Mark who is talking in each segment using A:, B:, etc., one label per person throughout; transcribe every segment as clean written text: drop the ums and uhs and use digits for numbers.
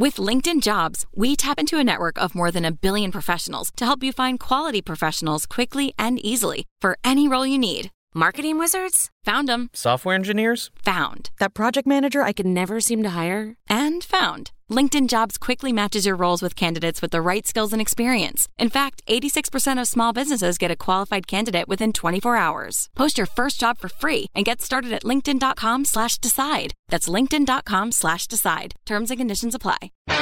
A: With LinkedIn Jobs, we tap into a network of more than 1 billion professionals to help you find quality professionals quickly and easily for any role you need. Marketing wizards? Found them.
B: Software engineers?
A: Found. That project manager I could never seem to hire? And found. LinkedIn Jobs quickly matches your roles with candidates with the right skills and experience. In fact, 86% of small businesses get a qualified candidate within 24 hours. Post your first job for free and get started at linkedin.com/decide. That's linkedin.com/decide. Terms and conditions apply.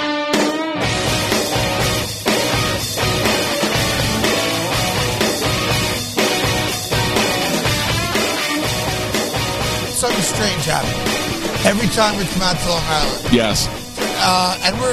C: Something strange happened every time we come out to Long Island.
D: Yes.
C: And we're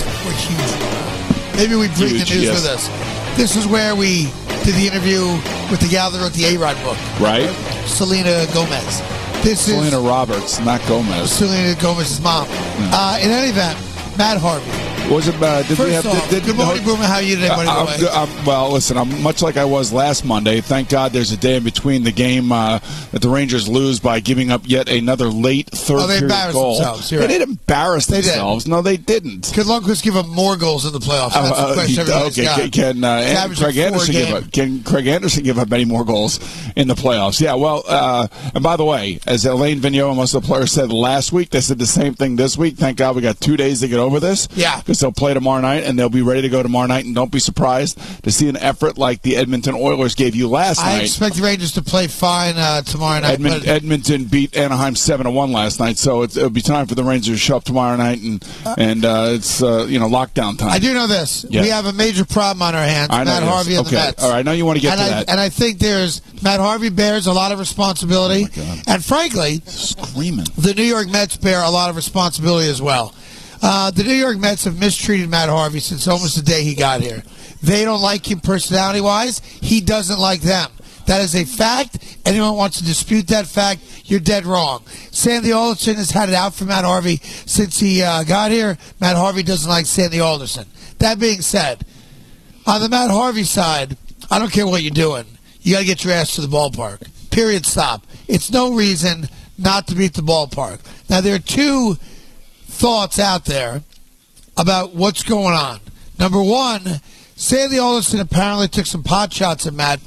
C: huge. Maybe we bring the news with us. This is where we did the interview with the gal that wrote the A-Rod book.
D: Right.
C: Selena Gomez.
D: Selena Roberts, not Gomez.
C: Selena Gomez's mom. Yeah. In any event, Matt Harvey.
D: Was it?
C: Good morning, Boomer. How are you today, buddy?
D: Well, listen, I'm much like I was last Monday. Thank God there's a day in between the game that the Rangers lose by giving up yet another late third-period goal.
C: Themselves. Right.
D: They didn't embarrass themselves. No, they didn't.
C: Could Lundqvist give up more goals in the playoffs? That's the question everybody's got.
D: Can Craig Anderson give up any more goals in the playoffs? Yeah, well, and by the way, as Alain Vigneault and most of the players said last week, they said the same thing this week. Thank God we got 2 days to get over this.
C: Yeah.
D: They'll play tomorrow night, and they'll be ready to go tomorrow night. And don't be surprised to see an effort like the Edmonton Oilers gave you last night.
C: I expect the Rangers to play fine tomorrow night.
D: Edmonton beat Anaheim 7-1 last night, so it'll be time for the Rangers to show up tomorrow night, and it's lockdown time.
C: I do know this. Yes. We have a major problem on our hands. Matt Harvey and the Mets.
D: All right, I know you want to get to that.
C: And I think Matt Harvey bears a lot of responsibility, and frankly,
D: screaming.
C: The New York Mets bear a lot of responsibility as well. The New York Mets have mistreated Matt Harvey since almost the day he got here. They don't like him personality-wise. He doesn't like them. That is a fact. Anyone wants to dispute that fact, you're dead wrong. Sandy Alderson has had it out for Matt Harvey since he got here. Matt Harvey doesn't like Sandy Alderson. That being said, on the Matt Harvey side, I don't care what you're doing. You got to get your ass to the ballpark. Period. Stop. It's no reason not to be at the ballpark. Now, there are two thoughts out there about what's going on. Number one, Sandy Alderson apparently took some pot shots at Matt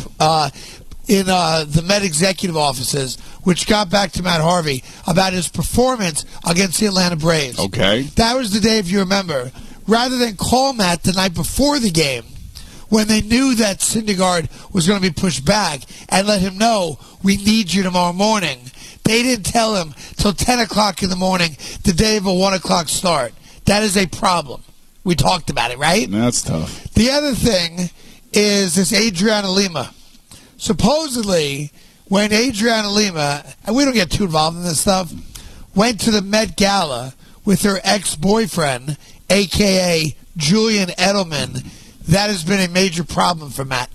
C: in the Met executive offices, which got back to Matt Harvey about his performance against the Atlanta Braves.
D: Okay.
C: That was the day, if you remember, rather than call Matt the night before the game, when they knew that Syndergaard was going to be pushed back, and let him know, we need you tomorrow morning. They didn't tell him till 10 o'clock in the morning, the day of a 1 o'clock start. That is a problem. We talked about it, right?
D: That's tough.
C: The other thing is this Adriana Lima. Supposedly, when Adriana Lima, and we don't get too involved in this stuff, went to the Met Gala with her ex-boyfriend, a.k.a. Julian Edelman, that has been a major problem for Matt.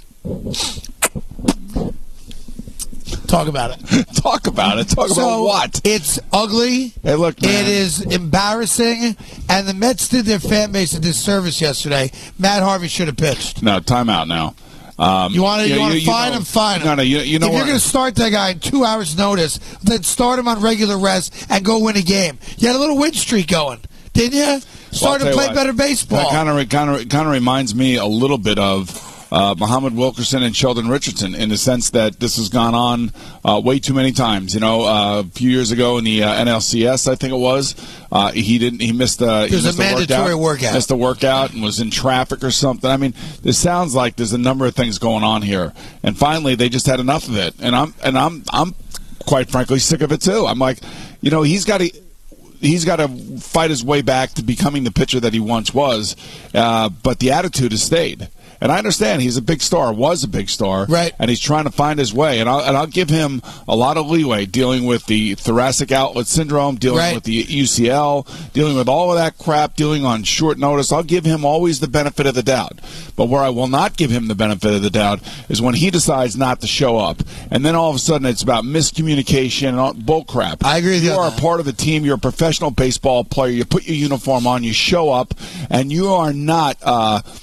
C: Talk about it.
D: Talk about what?
C: It's ugly.
D: Hey, look, man.
C: It is embarrassing. And the Mets did their fan base a disservice yesterday. Matt Harvey should have pitched.
D: No, timeout now.
C: You want to fine him, fine him.
D: No, you know
C: if you're going to start that guy in 2 hours' notice, then start him on regular rest and go win a game. You had a little win streak going, didn't you? Started to play better baseball.
D: That kind of reminds me a little bit of Muhammad Wilkerson and Sheldon Richardson, in the sense that this has gone on way too many times. A few years ago in the NLCS, I think it was, he missed the
C: mandatory workout.
D: Missed the workout and was in traffic or something. I mean, this sounds like there's a number of things going on here, and finally they just had enough of it. And I'm quite frankly sick of it too. I'm like, he's got to fight his way back to becoming the pitcher that he once was, but the attitude has stayed. And I understand he's a big star, was a big star,
C: right?
D: And he's trying to find his way. And I'll give him a lot of leeway dealing with the thoracic outlet syndrome, dealing with the UCL, dealing with all of that crap, dealing on short notice. I'll give him always the benefit of the doubt. But where I will not give him the benefit of the doubt is when he decides not to show up, and then all of a sudden it's about miscommunication and all, bull crap.
C: I agree with you.
D: You are a part of the team. You're a professional baseball player. You put your uniform on. You show up, and you are not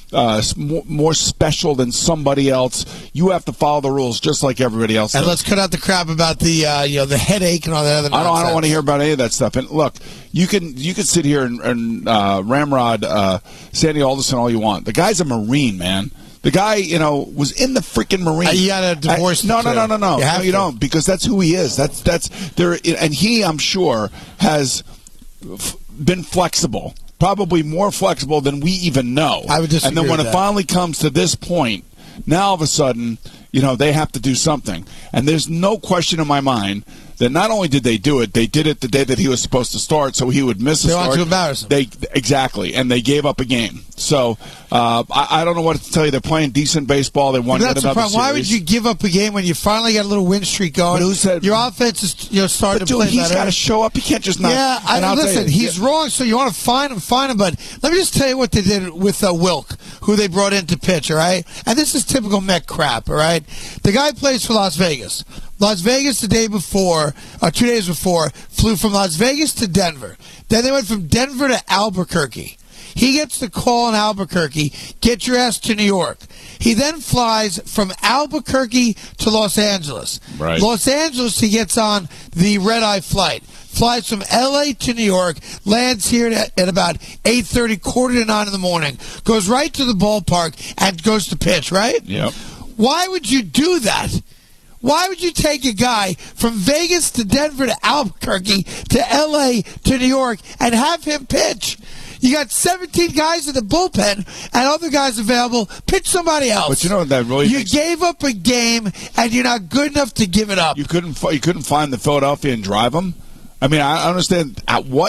D: more special than somebody else. You have to follow the rules just like everybody else
C: And
D: does.
C: let's cut out the crap about the the headache and all that other nonsense.
D: I don't want to hear about any of that stuff. And look, you can sit here and ramrod Sandy Alderson all you want. The guy's a Marine, man. The guy, was in the freaking Marines.
C: You got to divorce him.
D: No. You don't, because that's who he is. That's there, and he, I'm sure, has been flexible, probably more flexible than we even know.
C: I would disagree.
D: And then when
C: with
D: it
C: that.
D: finally comes to this point, now all of a sudden, they have to do something. And there's no question in my mind that not only did they do it, they did it the day that he was supposed to start, so he would miss a start.
C: They want to embarrass him.
D: Exactly, and they gave up a game. So I don't know what to tell you. They're playing decent baseball. They won
C: That's the
D: another
C: problem.
D: series.
C: Why would you give up a game when you finally got a little win streak going?
D: But who said-
C: your offense is starting to play
D: He's
C: better?
D: got to show up. He can't just not.
C: Yeah, listen, he's wrong, so you want to fine him. But let me just tell you what they did with Wilk, who they brought in to pitch, all right? And this is typical Met crap, all right? The guy plays for Las Vegas. Las Vegas the day before, 2 days before, flew from Las Vegas to Denver. Then they went from Denver to Albuquerque. He gets the call in Albuquerque, get your ass to New York. He then flies from Albuquerque to Los Angeles.
D: Right.
C: Los Angeles, he gets on the red-eye flight. Flies from L.A. to New York, lands here at about 8:30, 8:45 in the morning, goes right to the ballpark and goes to pitch, right?
D: Yep.
C: Why would you do that? Why would you take a guy from Vegas to Denver to Albuquerque to L.A. to New York and have him pitch? You got 17 guys in the bullpen and other guys available. Pitch somebody else.
D: But you know what that really
C: You gave up a game and you're not good enough to give it up.
D: You couldn't find the Philadelphia and drive them. I mean, I understand.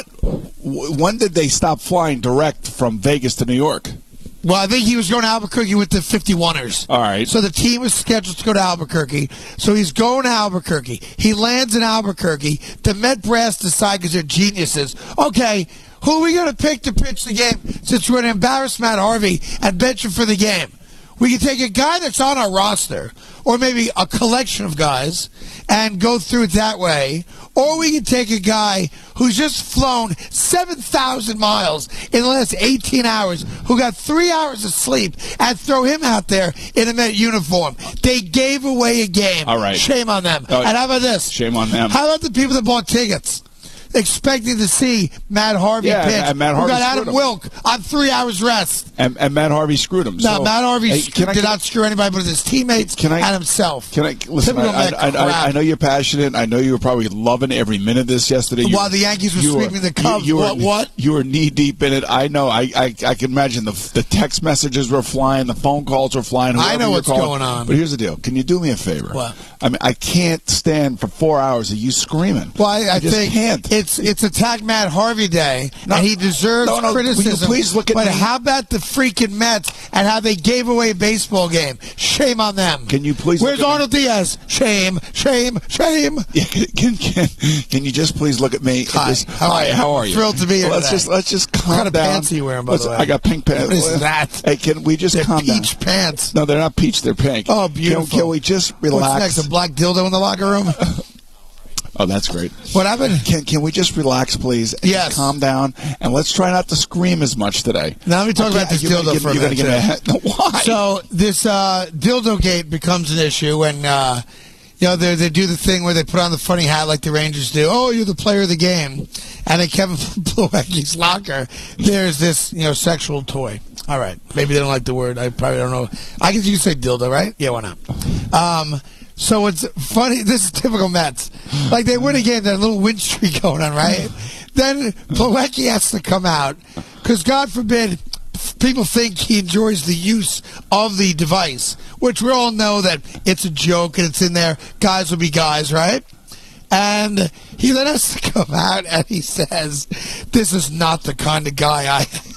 D: When did they stop flying direct from Vegas to New York?
C: Well, I think he was going to Albuquerque with the 51ers.
D: All right.
C: So the team was scheduled to go to Albuquerque. So he's going to Albuquerque. He lands in Albuquerque. The Met brass decide, because they're geniuses, okay, who are we going to pick to pitch the game since we're going to embarrass Matt Harvey and bench him for the game? We can take a guy that's on our roster, or maybe a collection of guys, and go through it that way. Or we can take a guy who's just flown 7,000 miles in the last 18 hours, who got 3 hours of sleep, and throw him out there in a Met uniform. They gave away a game.
D: All right.
C: Shame on them. And how about this?
D: Shame on them.
C: How about the people that bought tickets? Expecting to see Matt Harvey pitch,
D: and Matt Harvey
C: who got
D: screwed
C: Adam
D: him.
C: Wilk on 3 hours rest.
D: And Matt Harvey screwed him.
C: No,
D: So,
C: Matt Harvey
D: hey,
C: did not screw anybody but his teammates and himself.
D: Can I listen?
C: Typical Met crap.
D: I know you're passionate. I know you were probably loving every minute of this yesterday.
C: While the Yankees were sweeping the Cubs. What?
D: You were knee deep in it. I know. I can imagine the text messages were flying, the phone calls were flying.
C: I know
D: you're
C: what's
D: calling.
C: going on.
D: But here's the deal. Can you do me a favor?
C: What?
D: I mean, I can't stand for 4 hours of you screaming.
C: Well, I
D: just
C: think
D: can't.
C: It's Attack Matt Harvey Day, and he deserves
D: will
C: criticism.
D: you please look at
C: but
D: me?
C: how about the freaking Mets and how they gave away a baseball game? Shame on them.
D: Can you please?
C: Where's
D: look at me?
C: Arnold Diaz? Shame, shame, shame.
D: Yeah, can you just please look at me?
C: Hi.
D: How are you?
C: Thrilled to be here
D: Let's
C: today.
D: just calm
C: What kind of
D: down.
C: pants are you wearing, by the way?
D: I got pink pants.
C: What is that?
D: Hey, can we just
C: They're
D: calm down?
C: peach pants.
D: No, they're not peach. They're pink.
C: Oh, beautiful.
D: Can we just relax?
C: What's next? A black dildo in the locker room?
D: Oh, that's great.
C: What happened?
D: Can we just relax, please? And
C: Yes.
D: just calm down, and let's try not to scream as much today.
C: Now let me talk about this
D: You're gonna
C: dildo
D: give-
C: for a
D: you're gonna
C: minute.
D: give me a Why?
C: So this dildo gate becomes an issue when they do the thing where they put on the funny hat like the Rangers do. Oh, you're the player of the game, and in Kevin Plawecki's locker, there's this sexual toy. All right, maybe they don't like the word. I probably don't know. I guess you can say dildo, right? Yeah, why not? So it's funny. This is typical Mets. Like they win a game, there's a little win streak going on, right? Then Plawecki has to come out because God forbid people think he enjoys the use of the device, which we all know that it's a joke and it's in there. Guys will be guys, right? And he then has to come out and he says, "This is not the kind of guy I am."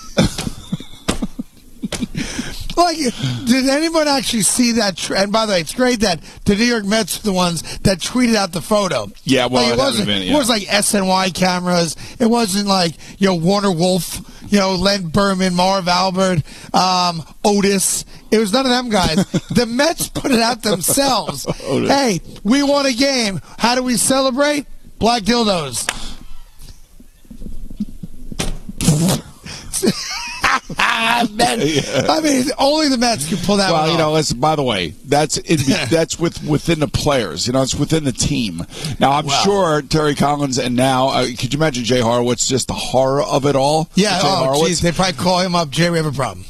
C: Like, did anyone actually see that? And by the way, it's great that the New York Mets are the ones that tweeted out the photo.
D: Yeah, well,
C: like,
D: it hasn't been, yeah.
C: It was like SNY cameras. It wasn't like Warner Wolf, Len Berman, Marv Albert, Otis. It was none of them guys. The Mets put it out themselves. Hey, we won a game. How do we celebrate? Black dildos. I mean, only the Mets can pull that one off.
D: Well, listen, by the way, that's within the players. It's within the team. Now, I'm sure Terry Collins and now, could you imagine Jay Horowitz, just the horror of it all?
C: Yeah, geez, they probably call him up, Jay, we have a problem.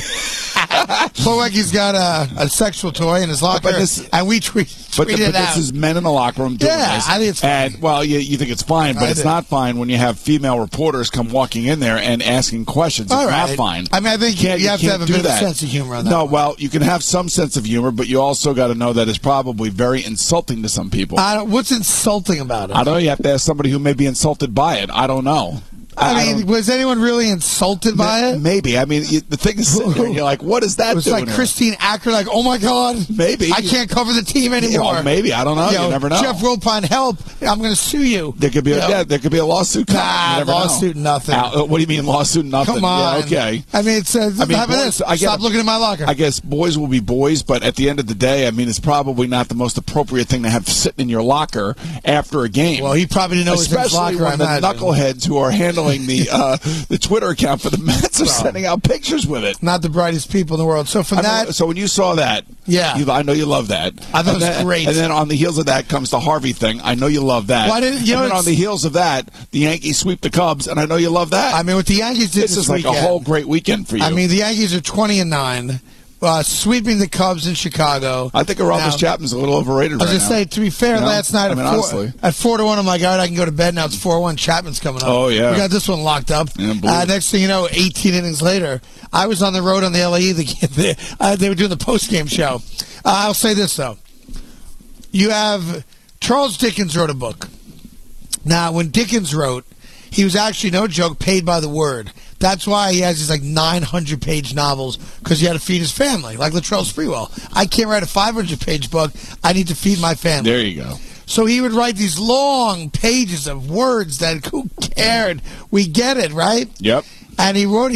C: Poor Wanky's got a sexual toy in his locker, and we tweeted it out.
D: This is men in the locker room doing this.
C: I think it's fine.
D: And, you think it's fine, but it's not fine when you have female reporters come walking in there and asking questions. It's not fine.
C: I mean, I think you have to have a bit of a sense of humor on that.
D: No, well, you can have some sense of humor, but you also got to know that it's probably very insulting to some people.
C: What's insulting about it?
D: I don't know. You have to ask somebody who may be insulted by it. I don't know.
C: I mean, was anyone really insulted by it?
D: Maybe. I mean, the thing is sitting there, you're like, what is that doing?
C: It was like
D: here?
C: Christine Acker, like, oh my God.
D: Maybe.
C: I can't cover the team anymore.
D: Maybe. I don't know. You never know.
C: Jeff Wilpon, help. I'm going to sue you.
D: There could be there could be a lawsuit coming.
C: Lawsuit, nothing.
D: What do you mean lawsuit, nothing?
C: Come on.
D: Yeah, okay.
C: I mean, stop looking at my locker.
D: I guess boys will be boys, but at the end of the day, I mean, it's probably not the most appropriate thing to have sitting in your locker after a game.
C: Well, he probably didn't know it was in his locker,
D: especially when the knuckleheads who are handling the Twitter account for the Mets are sending out pictures with it.
C: Not the brightest people in the world. So
D: so when you saw that, I know you love that.
C: I thought it was great.
D: And then on the heels of that comes the Harvey thing. I know you love that. And then on the heels of that, the Yankees sweep the Cubs, and I know you love that.
C: I mean, what the Yankees did
D: this is like a whole great weekend for you.
C: I mean, the Yankees are 20-9. Sweeping the Cubs in Chicago.
D: I think Aroldis Chapman's a little overrated right now.
C: I was just saying, to be fair, last night
D: honestly.
C: at 4-1, I'm like, all right, I can go to bed now. It's 4-1. Chapman's coming up.
D: Oh, yeah.
C: We got this one locked up.
D: Yeah,
C: next thing you know, 18 innings later, I was on the road on the LAE. They were doing the post-game show. I'll say this, though. You have Charles Dickens wrote a book. Now, when Dickens wrote, he was actually, no joke, paid by the word. That's why he has these 900-page novels, because he had to feed his family, like Latrell Sprewell. I can't write a 500-page book. I need to feed my family.
D: There you go.
C: So he would write these long pages of words that who cared? We get it, right?
D: Yep.
C: And he wrote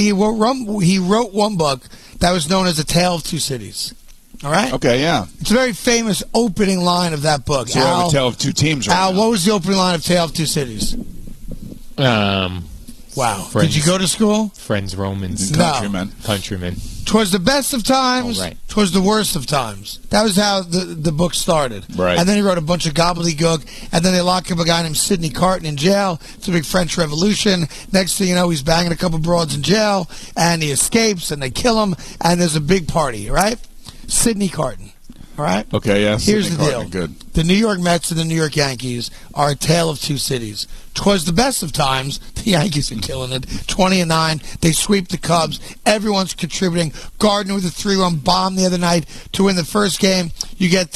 C: one book that was known as A Tale of Two Cities. All right?
D: Okay, yeah.
C: It's a very famous opening line of that book.
D: So A Tale of Two Teams right
C: Al,
D: now.
C: what was the opening line of Tale of Two Cities? Wow.
B: Friends,
C: did you go to school?
B: Friends, Romans.
D: Countrymen.
B: Countrymen.
C: Twas the best of times,
B: right.
C: Twas the worst of times. That was how the book started.
D: Right.
C: And then he wrote a bunch of gobbledygook, and then they lock up a guy named Sidney Carton in jail. It's a big French Revolution. Next thing you know, he's banging a couple broads in jail, and he escapes, and they kill him, and there's a big party, right? Sidney Carton. All right?
D: Okay, yeah.
C: Here's the deal.
D: Good.
C: The New York Mets and the New York Yankees are a tale of two cities. 'Twas the best of times. The Yankees are killing it. 20-9. They sweep the Cubs. Everyone's contributing. Gardner with a 3-run bomb the other night to win the first game. You get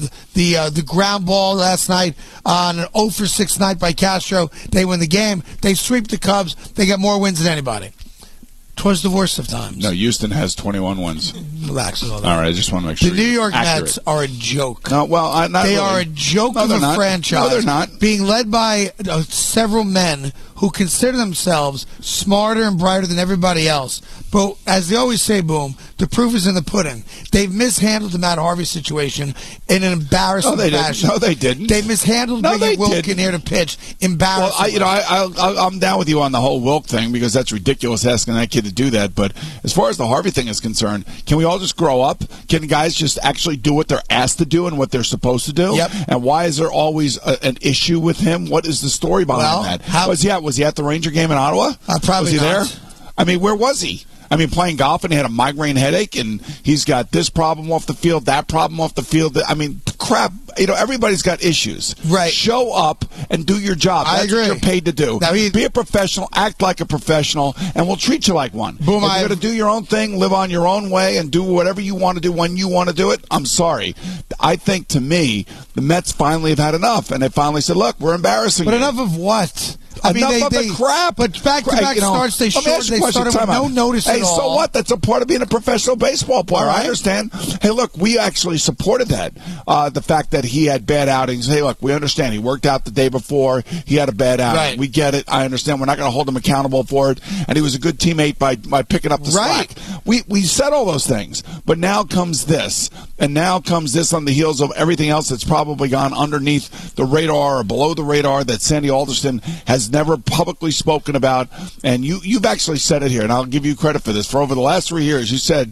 C: the ground ball last night on an 0-for-6 night by Castro. They win the game. They sweep the Cubs. They get more wins than anybody. 'Twas the worst of times.
D: No, Houston has 21 wins.
C: Relax with all that.
D: All right, I just want to make sure.
C: The New York
D: accurate.
C: Mets are a joke.
D: No, well, not
C: they
D: really.
C: are a joke of a franchise.
D: No, they're not.
C: Being led by several men who consider themselves smarter and brighter than everybody else. But as they always say, Boom, the proof is in the pudding. They've mishandled the Matt Harvey situation in an embarrassing fashion.
D: No, they didn't.
C: They mishandled bringing Wilk in here to pitch. Embarrassing.
D: Well, I'm down with you on the whole Wilk thing because that's ridiculous asking that kid to do that. But as far as the Harvey thing is concerned, can we all just grow up? Can guys just actually do what they're asked to do and what they're supposed to do?
C: Yep.
D: And why is there always an issue with him? What is the story behind that? Was he at the Ranger game in Ottawa?
C: Probably
D: was he
C: not.
D: there? I mean, where was he? I mean, playing golf and he had a migraine headache and he's got this problem off the field, that problem off the field. I mean, crap. Everybody's got issues.
C: Right.
D: Show up and do your job. That's
C: agree.
D: what you're paid to do.
C: Now,
D: be a professional, act like a professional, and we'll treat you like one.
C: Boom,
D: if you're going to do your own thing, live on your own way, and do whatever you want to do when you want to do it, I'm sorry. I think, to me, the Mets finally have had enough, and they finally said, look, we're embarrassing you.
C: But enough of what?
D: Enough of the crap.
C: But back-to-back starts, they started with no notice at all.
D: Hey, so what? That's a part of being a professional baseball player.
C: Right.
D: I understand. Hey, look, we actually supported that. The fact that he had bad outings. Hey, look, we understand. He worked out the day before. He had a bad outing.
C: Right.
D: We get it. I understand. We're not going to hold him accountable for it. And he was a good teammate by picking up the slack. we said all those things, but now comes this, and now comes this on the heels of everything else that's probably gone underneath the radar or below the radar that Sandy Alderson has never publicly spoken about. And you've actually said it here, and I'll give you credit for this. For over the last 3 years, you said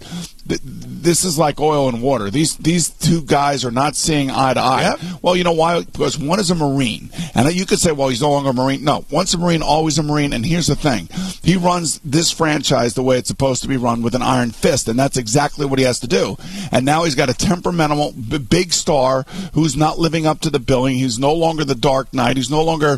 D: this is like oil and water. These two guys are not seeing eye to eye.
C: Yep.
D: Well, you know why? Because one is a Marine. And you could say, well, he's no longer a Marine. No, once a Marine, always a Marine. And here's the thing. He runs this franchise the way it's supposed to be run, with an iron fist, and that's exactly what he has to do. And now he's got a temperamental, big star who's not living up to the billing. He's no longer the Dark Knight. He's no longer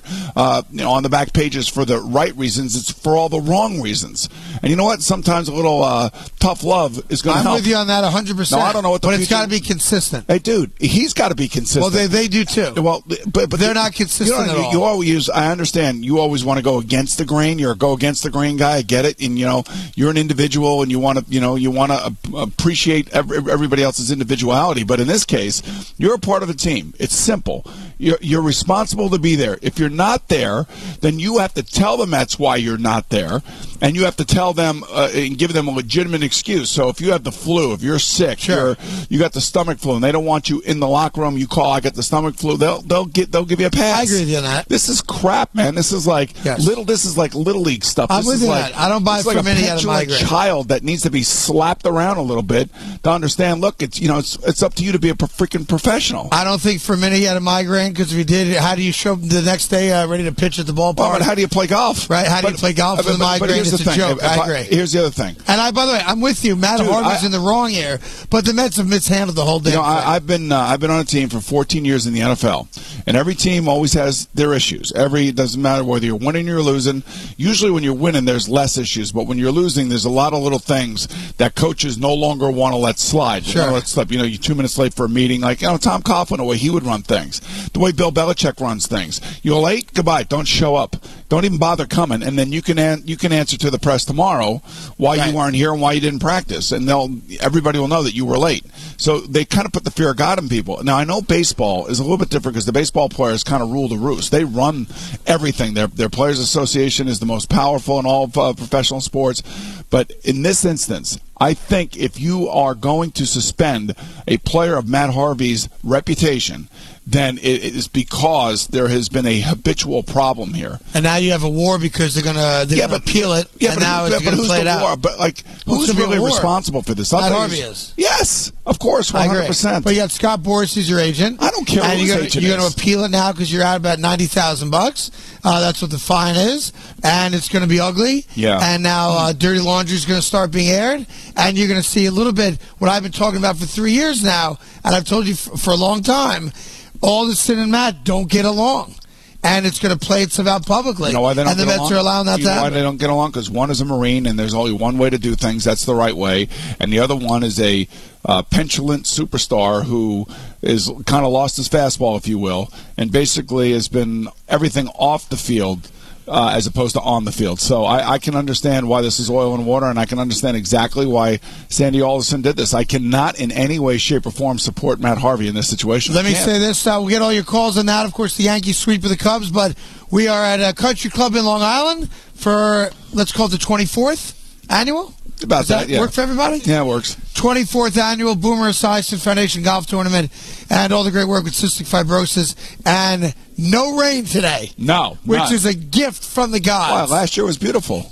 D: on the back pages for the right reasons. It's for all the wrong reasons. And you know what? Sometimes a little tough love is going to help.
C: I'm with you on that 100%.
D: No, I don't know what the
C: But it's got to be consistent.
D: Hey, dude, he's got to be consistent.
C: Well, they do too.
D: Well, but
C: they're not consistent at all.
D: You always I understand. You always want to go against the grain. You're a go against the grain guy. I get it. And you're an individual, and you want to appreciate everybody else's individuality. But in this case, you're a part of a team. It's simple. You're responsible to be there. If you're not there, then you have to tell the Mets why you're not there, and you have to tell them and give them a legitimate excuse. So if you have the flu, if you're sick,
C: sure,
D: you got the stomach flu, and they don't want you in the locker room, you call, I got the stomach flu. They'll give you a pass.
C: I agree with you on that.
D: This is crap, man. This is like little league stuff.
C: I'm with you on that. I don't buy it from any out of migraine.
D: Child that needs to be slapped around a little bit to understand. Look, it's up to you to be a freaking professional.
C: I don't think for a minute he had a migraine, because if he did, how do you show up the next day ready to pitch at the ballpark?
D: Well, but how do you play golf?
C: Right? How do you play golf with a migraine? It's a joke. I agree.
D: Here's the other thing.
C: And by the way, I'm with you. Matt Harvey's in the wrong here, but the Mets have mishandled the whole damn thing.
D: I've been on a team for 14 years in the NFL, and every team always has their issues. It doesn't matter whether you're winning or you're losing. Usually when you're winning, there's less issues, but when you're losing, there's a lot of little things that coaches no longer want to let slide.
C: Sure.
D: Let slip. You're 2 minutes late for a meeting. Like Tom Coughlin, the way he would run things, the way Bill Belichick runs things. You're late, goodbye. Don't show up. Don't even bother coming, and then you can answer to the press tomorrow why you weren't here and why you didn't practice, and everybody will know that you were late. So they kind of put the fear of God in people. Now I know baseball is a little bit different, because the baseball players kind of rule the roost. They run everything. Their players' association is the most powerful in all of professional sports. But in this instance, I think if you are going to suspend a player of Matt Harvey's reputation, then it is because there has been a habitual problem here.
C: And now you have a war because they're gonna appeal it.
D: Yeah,
C: and
D: but
C: now it's going to play it out.
D: War? But who's really responsible for this?
C: Matt Harvey is.
D: Yes, of course, 100%.
C: But you got Scott Boras, who's your agent.
D: I don't care.
C: And you're going to appeal it now because you're out about $90,000. That's what the fine is, and it's going to be ugly.
D: Yeah.
C: And now Dirty Laundry is going to start being aired, and you're going to see a little bit what I've been talking about for 3 years now, and I've told you for a long time. Alderson and Matt don't get along, and it's going to play itself out publicly.
D: You know why they don't
C: and the Mets are allowing that to happen.
D: Why they don't get along? Because one is a Marine, and there's only one way to do things. That's the right way. And the other one is a petulant superstar who is kind of lost his fastball, if you will, and basically has been everything off the field as opposed to on the field. So I can understand why this is oil and water, and I can understand exactly why Sandy Alderson did this. I cannot in any way, shape, or form support Matt Harvey in this situation.
C: Let me say this. We'll get all your calls on that. Of course, the Yankees sweep of the Cubs, but we are at a country club in Long Island for, let's call it the 24th annual.
D: Does that
C: work for everybody?
D: Yeah, it works.
C: 24th annual Boomer Esiason Foundation Golf Tournament, and all the great work with cystic fibrosis, and no rain today.
D: No.
C: Which is a gift from the gods.
D: Wow, last year was beautiful.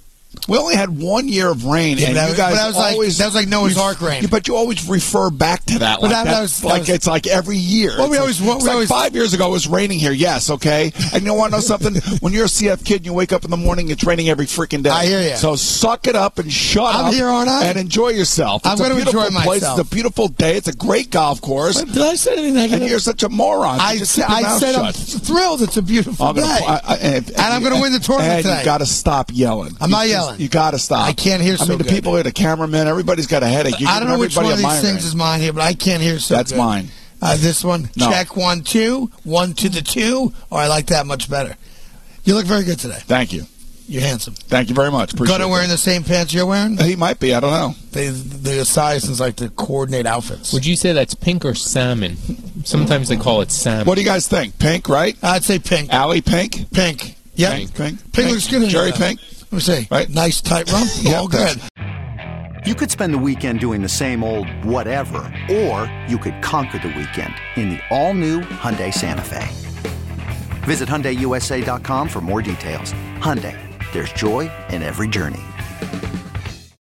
D: We only had 1 year of rain, and you guys always...
C: that was like Noah's Ark rain.
D: But you always refer back to that. It's like every year.
C: Well,
D: 5 years ago it was raining here, yes, okay? And you want to know something? When you're a CF kid and you wake up in the morning, it's raining every freaking day.
C: I hear you.
D: So suck it up and shut up.
C: I'm here, aren't I?
D: And enjoy yourself.
C: I'm going to enjoy myself.
D: It's a beautiful day. It's a great golf course.
C: Did I say anything negative?
D: And you're such a moron.
C: I said I'm thrilled. It's a beautiful day. And I'm going to win the tournament today.
D: You got to stop yelling.
C: I'm not yelling.
D: You got to stop.
C: I can't hear so good.
D: The people here, the cameramen, everybody's got a headache.
C: I don't know which one of these things is mine here, but I can't hear so good.
D: That's mine.
C: This one,
D: no.
C: Check 1 2, 1 to the 2. Oh, I like that much better. You look very good today.
D: Thank you.
C: You're handsome.
D: Thanks very much.
C: Gunnar wearing the same pants you're wearing?
D: He might be. I don't know.
C: The Esiasons like to coordinate outfits.
B: Would you say that's pink or salmon? Sometimes they call it salmon.
D: What do you guys think? Pink, right?
C: I'd say pink.
D: Allie Pink?
C: Pink. Yeah.
D: Pink
C: Pink looks good.
D: Jerry Pink?
C: Let me see.
D: Right?
C: Nice tight rump. All good.
E: You could spend the weekend doing the same old whatever, or you could conquer the weekend in the all-new Hyundai Santa Fe. Visit HyundaiUSA.com for more details. Hyundai, there's joy in every journey.